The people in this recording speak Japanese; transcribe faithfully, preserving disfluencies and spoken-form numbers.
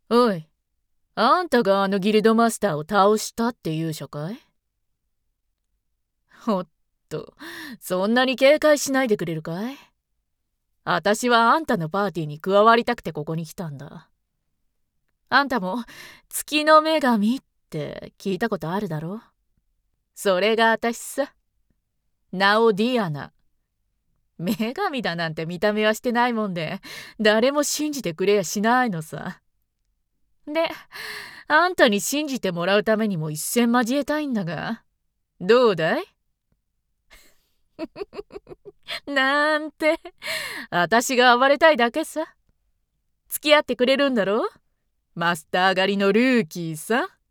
おい、あんたがあのギルドマスターを倒したって言うしゃかい？おっと、そんなに警戒しないでくれるかい？あたしはあんたのパーティーに加わりたくてここに来たんだ。あんたも月の女神って聞いたことあるだろ？それがあたしさ。ナオ・ディアナ。女神だなんて見た目はしてないもんで、誰も信じてくれやしないのさ。で、あんたに信じてもらうためにも一戦交えたいんだが、どうだい？なんて、あたしが暴れたいだけさ。付き合ってくれるんだろ？マスター狩りのルーキーさ。